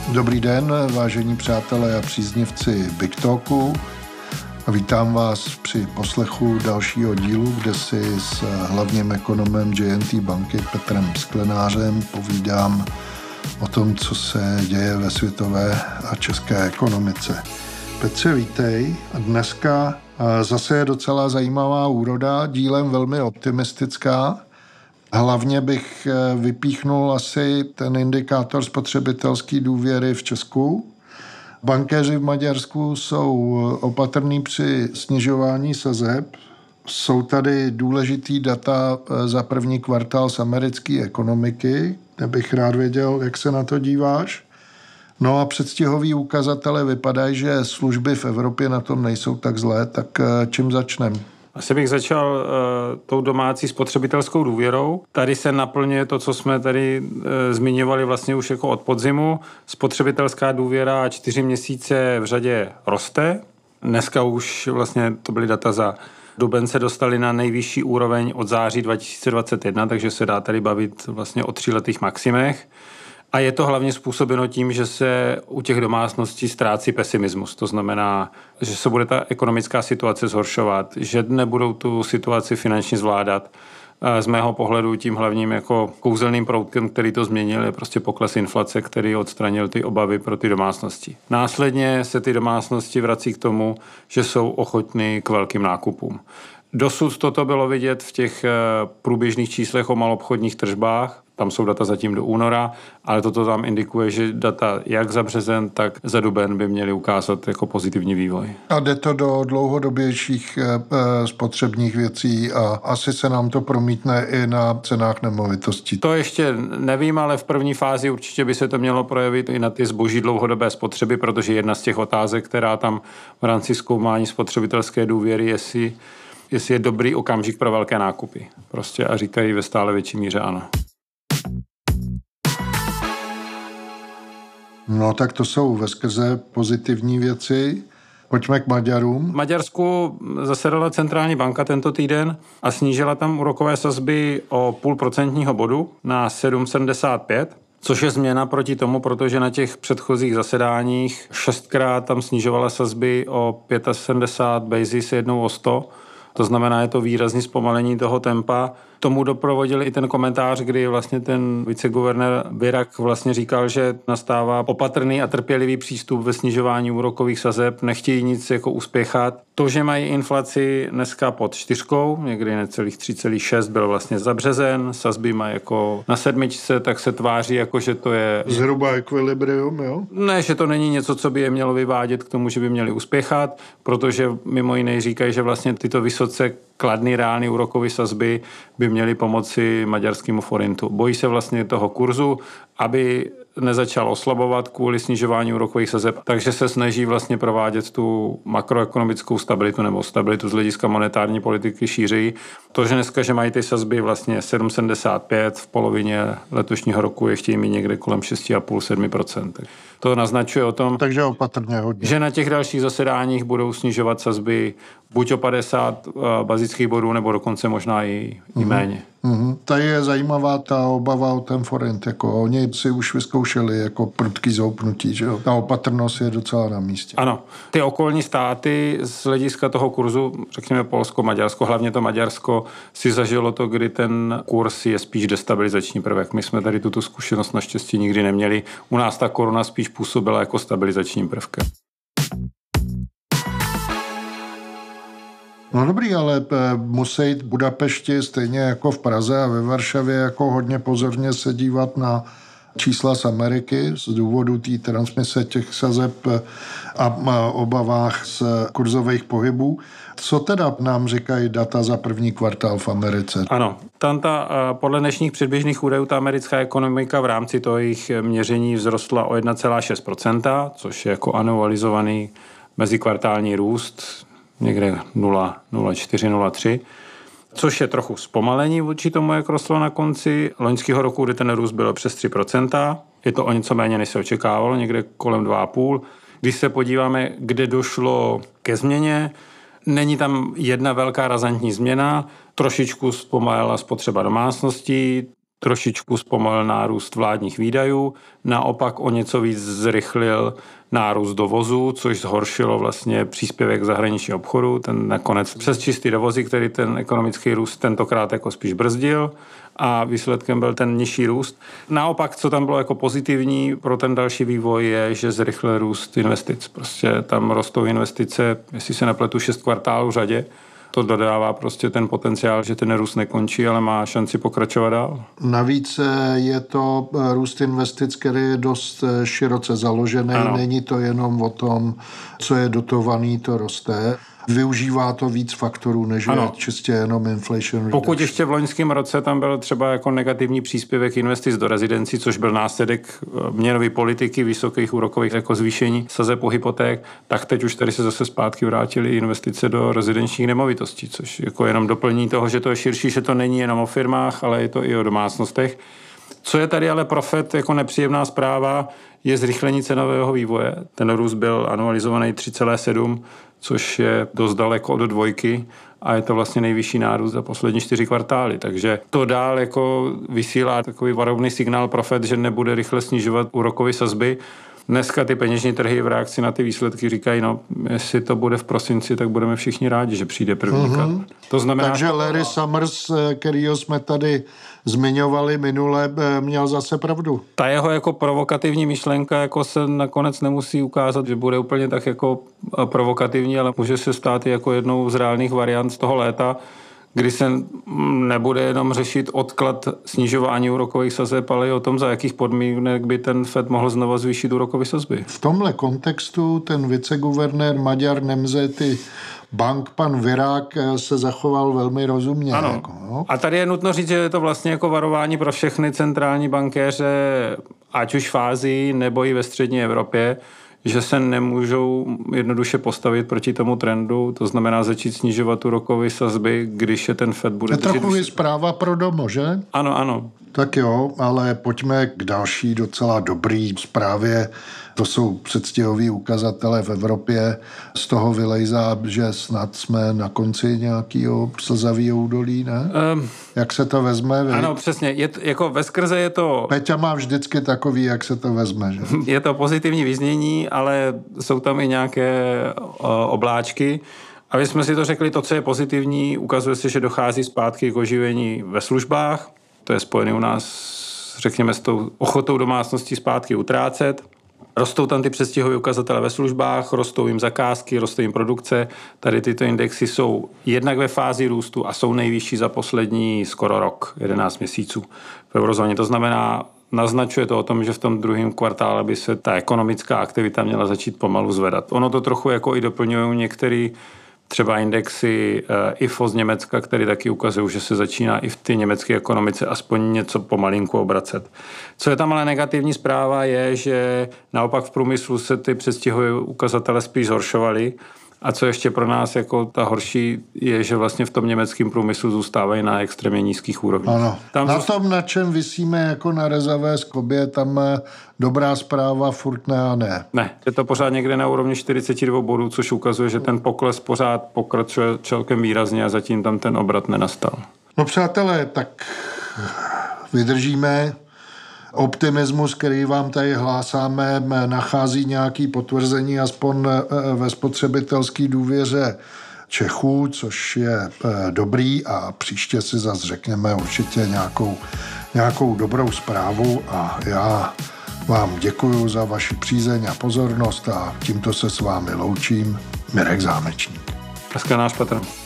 Dobrý den, vážení přátelé a příznivci Big Talku. Vítám vás při poslechu dalšího dílu, kde si s hlavním ekonomem JNT banky Petrem Sklenářem povídám o tom, co se děje ve světové a české ekonomice. Petře, vítej. Dneska zase je docela zajímavá úroda, dílem velmi optimistická. Hlavně bych vypíchnul asi ten indikátor spotřebitelské důvěry v Česku. Bankéři v Maďarsku jsou opatrní při snižování sazeb. Jsou tady důležitý data za první kvartál z americké ekonomiky, kde bych rád věděl, jak se na to díváš. No a předstihový ukazatele vypadají, že služby v Evropě na tom nejsou tak zlé, tak čím začneme? Asi bych začal tou domácí spotřebitelskou důvěrou. Tady se naplňuje to, co jsme tady zmiňovali vlastně už jako od podzimu. Spotřebitelská důvěra 4 měsíce v řadě roste. Dneska už vlastně to byly data za duben se dostali na nejvyšší úroveň od září 2021, takže se dá tady bavit vlastně o 3letých maximech. A je to hlavně způsobeno tím, že se u těch domácností ztrácí pesimismus. To znamená, že se bude ta ekonomická situace zhoršovat, že nebudou tu situaci finančně zvládat. Z mého pohledu tím hlavním jako kouzelným proutkem, který to změnil, je prostě pokles inflace, který odstranil ty obavy pro ty domácnosti. Následně se ty domácnosti vrací k tomu, že jsou ochotní k velkým nákupům. Dosud toto bylo vidět v těch průběžných číslech o maloobchodních tržbách. Tam jsou data zatím do února, ale toto tam indikuje, že data jak za březen, tak za duben by měly ukázat jako pozitivní vývoj. A jde to do dlouhodobějších spotřebních věcí a asi se nám to promítne i na cenách nemovitostí. To ještě nevím, ale v první fázi určitě by se to mělo projevit i na ty zboží dlouhodobé spotřeby, protože jedna z těch otázek, která tam v rámci zkoumání spotřebitelské důvěry, jestli je dobrý okamžik pro velké nákupy. Prostě a říkají ve stále větší míře ano. No tak to jsou veskrze pozitivní věci. Pojďme k Maďarům. V Maďarsku zasedala centrální banka tento týden a snížila tam úrokové sazby o 0,5% bodu na 7,75, což je změna proti tomu, protože na těch předchozích zasedáních 6krát tam snižovala sazby o 75 basis, jednou o 100. To znamená, je to výrazný zpomalení toho tempa. Tomu doprovodil i ten komentář, kdy vlastně ten viceguvernér Birak vlastně říkal, že nastává opatrný a trpělivý přístup ve snižování úrokových sazeb, nechtějí nic jako uspěchat. To, že mají inflaci dneska pod 4, někdy necelých 3,6 byl vlastně za březen, sazby mají jako na 7, tak se tváří jako, že to je zhruba ekvilibrium, jo? Ne, že to není něco, co by je mělo vyvádět k tomu, že by měli uspěchat, protože mimo jiné říkají, že vlastně tyto vysoce kladný reálný úrokový sazby by měly pomoci maďarskému forintu. Bojí se vlastně toho kurzu, aby nezačal oslabovat kvůli snižování úrokových sazeb, takže se snaží vlastně provádět tu makroekonomickou stabilitu nebo stabilitu z hlediska monetární politiky šířejí. To, že dneska, že mají ty sazby vlastně 7,75 v polovině letošního roku, je chtějí mít někde kolem 6,5–7%. To naznačuje o tom, takže opatrně hodně, že na těch dalších zasedáních budou snižovat sazby buď o 50 bazických bodů, nebo dokonce možná i méně. Tady je zajímavá ta obava o ten forint. Jako oni si už vyzkoušeli jako prudký zoupnutí, že jo? Ta opatrnost je docela na místě. Ano. Ty okolní státy z hlediska toho kurzu, řekněme Polsko, Maďarsko, hlavně to Maďarsko, si zažilo to, kdy ten kurz je spíš destabilizační prvek. My jsme tady tuto zkušenost naštěstí nikdy neměli. U nás ta koruna spíš působila jako stabilizačním prvkem. No dobrý, ale musí v Budapešti stejně jako v Praze a ve Varšavě jako hodně pozorně se dívat na čísla z Ameriky z důvodu té transmise těch sazeb a obavách z kurzových pohybů. Co teda nám říkají data za první kvartál v Americe? Ano, podle dnešních předběžných údajů ta americká ekonomika v rámci toho jejich měření vzrostla o 1,6%, což je jako anualizovaný mezikvartální růst, někde 0,4–0,3, což je trochu zpomalení vůči tomu, jak rostlo na konci loňského roku, kdy ten růst byl přes 3%. Je to o něco méně, než se očekávalo, někde kolem 2,5%. Když se podíváme, kde došlo ke změně, není tam jedna velká razantní změna, trošičku zpomalila spotřeba domácností, trošičku zpomalil nárůst vládních výdajů, naopak o něco víc zrychlil nárůst dovozu, což zhoršilo vlastně příspěvek zahraničního obchodu. Ten nakonec přes čistý dovozy, který ten ekonomický růst tentokrát jako spíš brzdil a výsledkem byl ten nižší růst. Naopak, co tam bylo jako pozitivní pro ten další vývoj je, že zrychlil růst investic. Prostě tam rostou investice, jestli se nepletu, 6 kvartálů v řadě. To dodává prostě ten potenciál, že ten růst nekončí, ale má šanci pokračovat dál. Navíc je to růst investic, který je dost široce založený. Ano. Není to jenom o tom, co je dotovaný, to roste. Využívá to víc faktorů, než je čistě jenom inflation reduction. Pokud ještě v loňském roce tam byl třeba jako negativní příspěvek investic do rezidencí, což byl následek měnové politiky, vysokých úrokových jako zvýšení sazeb u hypoték, tak teď už tady se zase zpátky vrátily investice do rezidenčních nemovitostí, což jako jenom doplní toho, že to je širší, že to není jenom o firmách, ale je to i o domácnostech. Co je tady ale pro FED jako nepříjemná zpráva, je zrychlení cenového vývoje. Ten růst byl anualizovaný 3,7, což je dost daleko od 2 a je to vlastně nejvyšší nárůst za poslední 4 kvartály. Takže to dál jako vysílá takový varovný signál pro FED, že nebude rychle snižovat úrokové sazby. Dneska ty peněžní trhy v reakci na ty výsledky říkají, no, jestli to bude v prosinci, tak budeme všichni rádi, že přijde první kat. To znamená, takže Larry Summers, kterýho jsme tady zmiňovali minule, měl zase pravdu. Ta jeho jako provokativní myšlenka jako se nakonec nemusí ukázat, že bude úplně tak jako provokativní, ale může se stát i jako jednou z reálných variant z toho léta, kdy se nebude jenom řešit odklad snižování úrokových sazeb, ale i o tom, za jakých podmínek by ten FED mohl znova zvýšit úrokové sazby. V tomhle kontextu ten viceguvernér Magyar Nemzeti Bank, pan Virák, se zachoval velmi rozumně. Ano. Jako, no. A tady je nutno říct, že je to vlastně jako varování pro všechny centrální bankéře, ať už v Ázii nebo i ve střední Evropě, že se nemůžou jednoduše postavit proti tomu trendu, to znamená začít snižovat úrokové sazby, když je ten FED bude držet. Je trochu zpráva pro domo, že? Ano, ano. Tak jo, ale pojďme k další docela dobrý zprávě. To jsou předstihový ukazatele v Evropě. Z toho vylejzá, že snad jsme na konci nějakého slzavého údolí, ne? Jak se to vezme? Ano, přesně. Jako veskrze je to... Peťa má vždycky takový, jak se to vezme, že? Je to pozitivní vyznění, ale jsou tam i nějaké obláčky. A my jsme si to řekli, to, co je pozitivní, ukazuje se, že dochází zpátky k oživení ve službách. To je spojené u nás, řekněme, s tou ochotou domácností zpátky utrácet. Rostou tam ty předstihové ukazatele ve službách, rostou jim zakázky, rostou jim produkce. Tady tyto indexy jsou jednak ve fázi růstu a jsou nejvyšší za poslední skoro rok, 11 měsíců v eurozóně. To znamená, naznačuje to o tom, že v tom druhém kvartále by se ta ekonomická aktivita měla začít pomalu zvedat. Ono to trochu jako i doplňují některé třeba indexy IFO z Německa, které taky ukazují, že se začíná i v té německé ekonomice aspoň něco pomalinku obracet. Co je tam ale negativní zpráva je, že naopak v průmyslu se ty předstihové ukazatele spíš zhoršovaly. A co ještě pro nás jako ta horší je, že vlastně v tom německém průmyslu zůstávají na extrémně nízkých úrovních. Ano. Na tom, na čem visíme jako na rezavé skobě, tam dobrá zpráva furt ne a ne. Ne, je to pořád někde na úrovni 42 bodů, což ukazuje, že ten pokles pořád pokračuje celkem výrazně a zatím tam ten obrat nenastal. No přátelé, tak vydržíme. Optimismus, který vám tady hlásáme, nachází nějaké potvrzení aspoň ve spotřebitelské důvěře Čechů, což je dobrý a příště si zase řekneme určitě nějakou dobrou zprávu a já vám děkuju za vaši přízeň a pozornost a tímto se s vámi loučím. Mirek Zámečník. Dneska náš Petr.